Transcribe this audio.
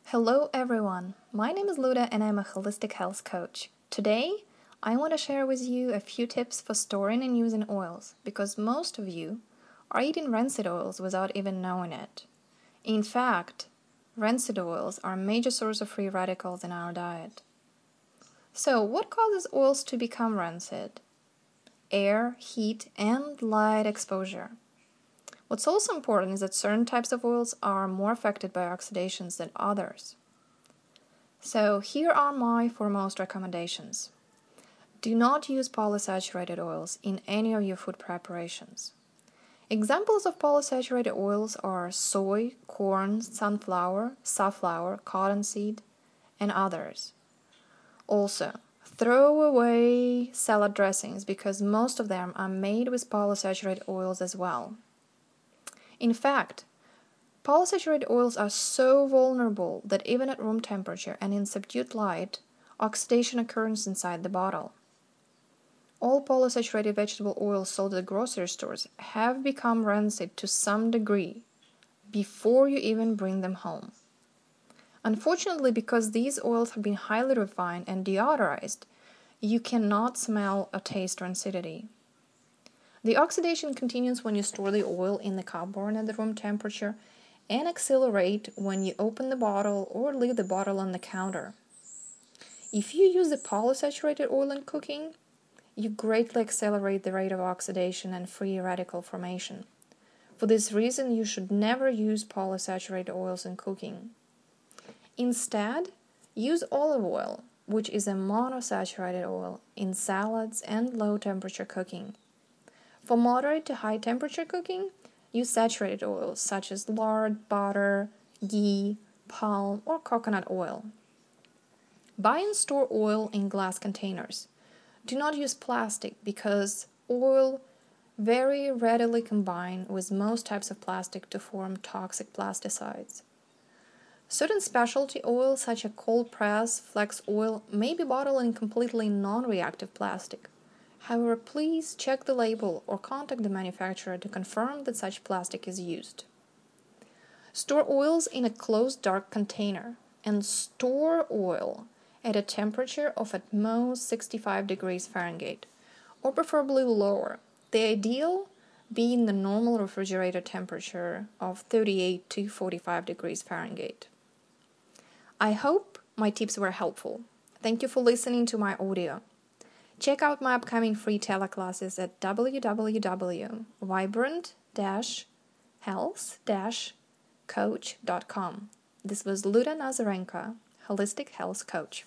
Hello everyone, my name is Luda and I'm a holistic health coach. Today, I want to share with you a few tips for storing and using oils because most of you are eating rancid oils without even knowing it. In fact, rancid oils are a major source of free radicals in our diet. So, what causes oils to become rancid? Air, heat, and light exposure. What's also important is that certain types of oils are more affected by oxidations than others. So here are my foremost recommendations. Do not use polysaturated oils in any of your food preparations. Examples of polysaturated oils are soy, corn, sunflower, safflower, cottonseed, and others. Also, throw away salad dressings because most of them are made with polysaturated oils as well. In fact, polysaturated oils are so vulnerable that even at room temperature and in subdued light, oxidation occurs inside the bottle. All polysaturated vegetable oils sold at grocery stores have become rancid to some degree before you even bring them home. Unfortunately, because these oils have been highly refined and deodorized, you cannot smell or taste rancidity. The oxidation continues when you store the oil in the cupboard at the room temperature and accelerate when you open the bottle or leave the bottle on the counter. If you use the polysaturated oil in cooking, you greatly accelerate the rate of oxidation and free radical formation. For this reason, you should never use polysaturated oils in cooking. Instead, use olive oil, which is a monosaturated oil, in salads and low-temperature cooking. For moderate to high-temperature cooking, use saturated oils such as lard, butter, ghee, palm, or coconut oil. Buy and store oil in glass containers. Do not use plastic because oil very readily combine with most types of plastic to form toxic plasticides. Certain specialty oils such as cold press flax oil may be bottled in completely non-reactive plastic. However, please check the label or contact the manufacturer to confirm that such plastic is used. Store oils in a closed dark container and store oil at a temperature of at most 65 degrees Fahrenheit, or preferably lower. The ideal being the normal refrigerator temperature of 38 to 45 degrees Fahrenheit. I hope my tips were helpful. Thank you for listening to my audio. Check out my upcoming free teleclasses at www.vibrant-health-coach.com. This was Luda Nazarenko, Holistic Health Coach.